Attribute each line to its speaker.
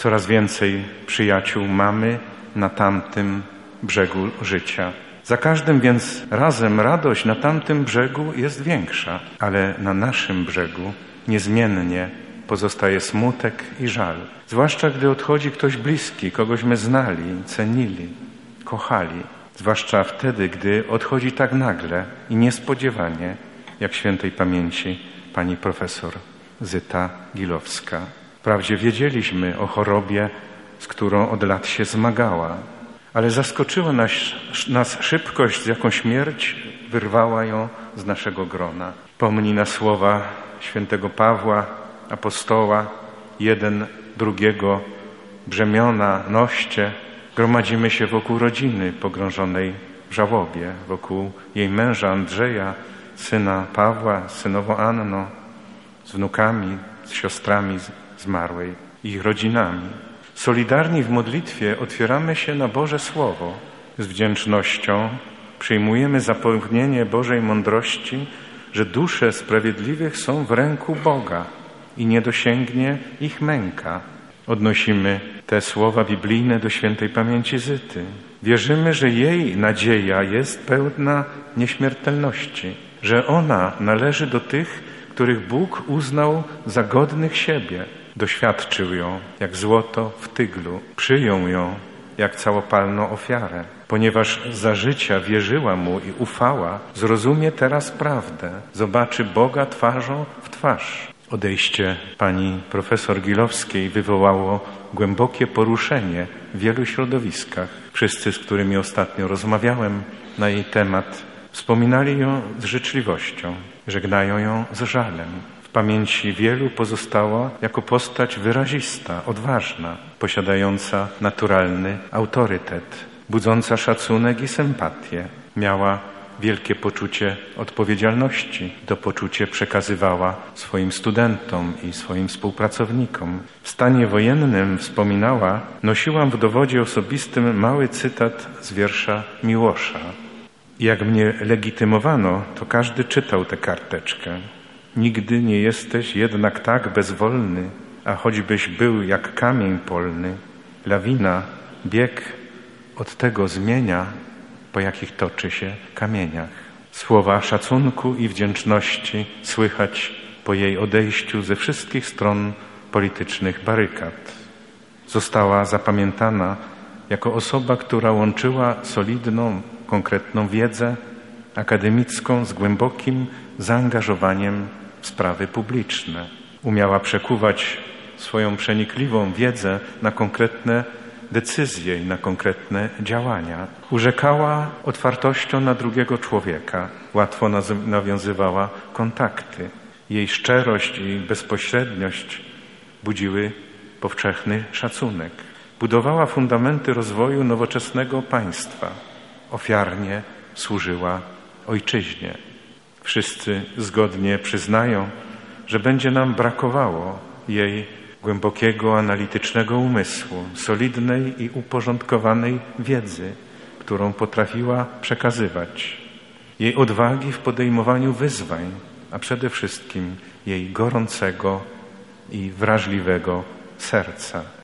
Speaker 1: Coraz więcej przyjaciół mamy na tamtym brzegu życia. Za każdym więc razem radość na tamtym brzegu jest większa, ale na naszym brzegu niezmiennie pozostaje smutek i żal. Zwłaszcza gdy odchodzi ktoś bliski, kogośmy znali, cenili, kochali. Zwłaszcza wtedy, gdy odchodzi tak nagle i niespodziewanie, jak świętej pamięci pani profesor Zyta Gilowska. Wprawdzie wiedzieliśmy o chorobie, z którą od lat się zmagała, ale zaskoczyła nas szybkość, z jaką śmierć wyrwała ją z naszego grona. Pomni na słowa świętego Pawła, apostoła, jeden drugiego brzemiona noście. Gromadzimy się wokół rodziny pogrążonej w żałobie, wokół jej męża Andrzeja, syna Pawła, synową Anną, z wnukami, z siostrami zmarłej i ich rodzinami. Solidarni w modlitwie otwieramy się na Boże Słowo. Z wdzięcznością przyjmujemy zapewnienie Bożej mądrości, że dusze sprawiedliwych są w ręku Boga i nie dosięgnie ich męka. Odnosimy te słowa biblijne do świętej pamięci Zyty. Wierzymy, że jej nadzieja jest pełna nieśmiertelności, że ona należy do tych, których Bóg uznał za godnych siebie. Doświadczył ją jak złoto w tyglu, przyjął ją jak całopalną ofiarę. Ponieważ za życia wierzyła Mu i ufała, zrozumie teraz prawdę, zobaczy Boga twarzą w twarz. Odejście pani profesor Gilowskiej wywołało głębokie poruszenie w wielu środowiskach. Wszyscy, z którymi ostatnio rozmawiałem na jej temat, wspominali ją z życzliwością, żegnają ją z żalem. W pamięci wielu pozostała jako postać wyrazista, odważna, posiadająca naturalny autorytet, budząca szacunek i sympatię. Miała wielkie poczucie odpowiedzialności. To poczucie przekazywała swoim studentom i swoim współpracownikom. W stanie wojennym, wspominała, nosiłam w dowodzie osobistym mały cytat z wiersza Miłosza. Jak mnie legitymowano, to każdy czytał tę karteczkę. Nigdy nie jesteś jednak tak bezwolny, a choćbyś był jak kamień polny. Lawina bieg od tego zmienia, po jakich toczy się kamieniach. Słowa szacunku i wdzięczności słychać po jej odejściu ze wszystkich stron politycznych barykad. Została zapamiętana jako osoba, która łączyła solidną, konkretną wiedzę akademicką z głębokim zaangażowaniem w sprawy publiczne. Umiała przekuwać swoją przenikliwą wiedzę na konkretne decyzje i na konkretne działania. Urzekała otwartością na drugiego człowieka. Łatwo nawiązywała kontakty. Jej szczerość i bezpośredniość budziły powszechny szacunek. Budowała fundamenty rozwoju nowoczesnego państwa. Ofiarnie służyła ojczyźnie. Wszyscy zgodnie przyznają, że będzie nam brakowało jej głębokiego, analitycznego umysłu, solidnej i uporządkowanej wiedzy, którą potrafiła przekazywać, jej odwagi w podejmowaniu wyzwań, a przede wszystkim jej gorącego i wrażliwego serca.